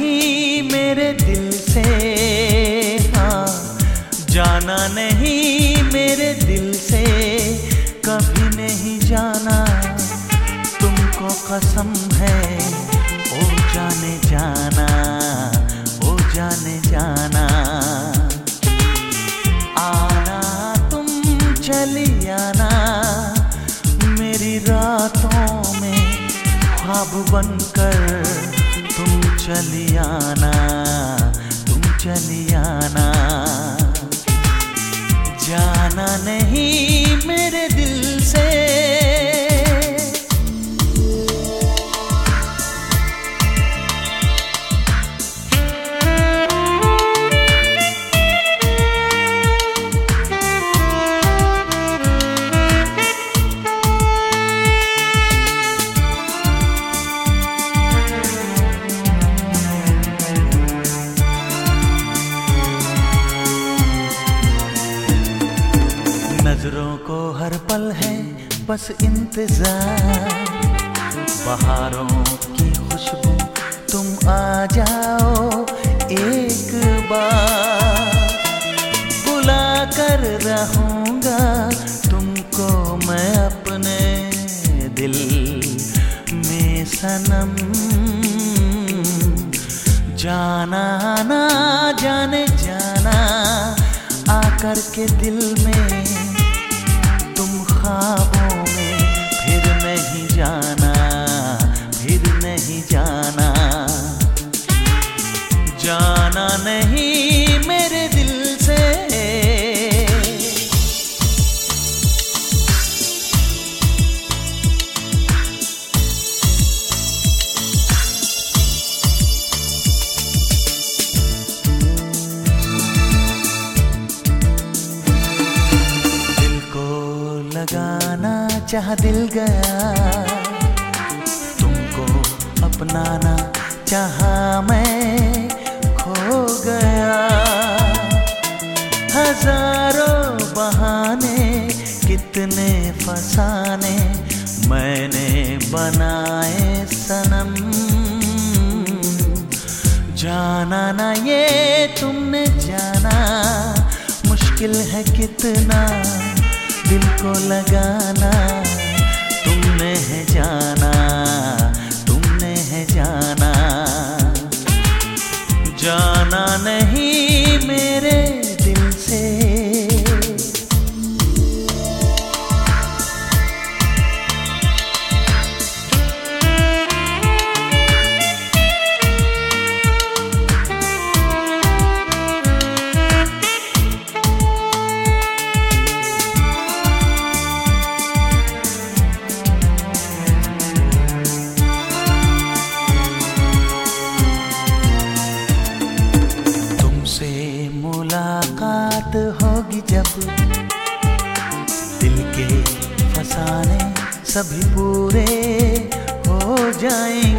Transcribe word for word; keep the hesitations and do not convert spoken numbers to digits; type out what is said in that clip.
नहीं मेरे दिल से, हाँ जाना नहीं मेरे दिल से, कभी नहीं जाना तुमको कसम है, ओ जाने जाना, ओ जाने जाना। आना तुम चली आना मेरी रातों में, ख्वाब बनकर तुम चली आना, तुम चली आना। जाना नहीं मेरे दिल से। नजरों को हर पल है बस इंतजार, बहारों की खुशबू तुम आ जाओ एक बार, बुला कर रहूंगा तुमको मैं अपने दिल में सनम। जाना ना जाने जाना आकर के दिल में, तुम ख्वाबों में फिर नहीं जाना, फिर नहीं जाना। जाना नहीं मेरे दिल से। लगाना चाह दिल गया, तुमको अपनाना चाहा मैं खो गया। हजारों बहाने कितने फसाने मैंने बनाए सनम। जाना ना ये तुमने जाना, मुश्किल है कितना दिल को लगाना। तुमने है जाना, तुमने है जाना। जाना नहीं मेरे दिल से। मुलाकात होगी जब, दिल के फसाने सभी पूरे हो जाएंगे।